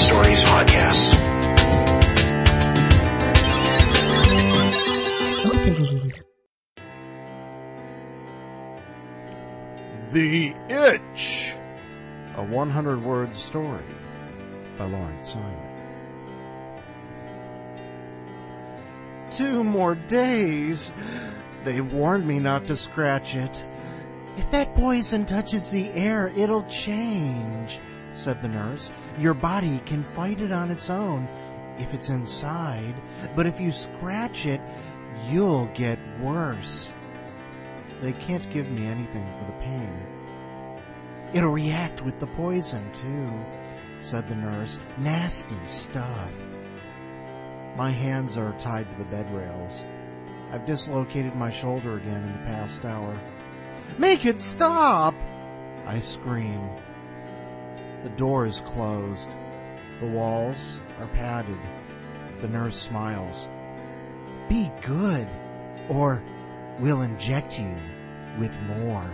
Stories podcast. Opening. The Itch, a 100-word story by Lawrence Simon. 2 more days. They warned me not to scratch it. If that poison touches the air, it'll change, said the nurse. Your body can fight it on its own if it's inside, but if you scratch it, you'll get worse. They can't give me anything for the pain. It'll react with the poison, too, said the nurse. Nasty stuff. My hands are tied to the bed rails. I've dislocated my shoulder again in the past hour. Make it stop! I scream. The door is closed. The walls are padded. The nurse smiles. Be good, or we'll inject you with more.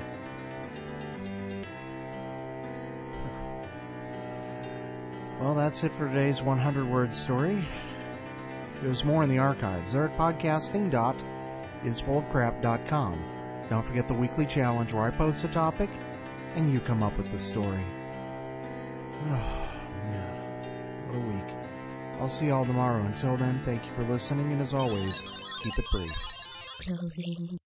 Well, that's it for today's 100-word story. There's more in the archives. They're at podcasting.isfullofcrap.com. Don't forget the weekly challenge where I post a topic and you come up with the story. Oh, man. What a week. I'll see you all tomorrow. Until then, thank you for listening, and as always, keep it brief. Closing.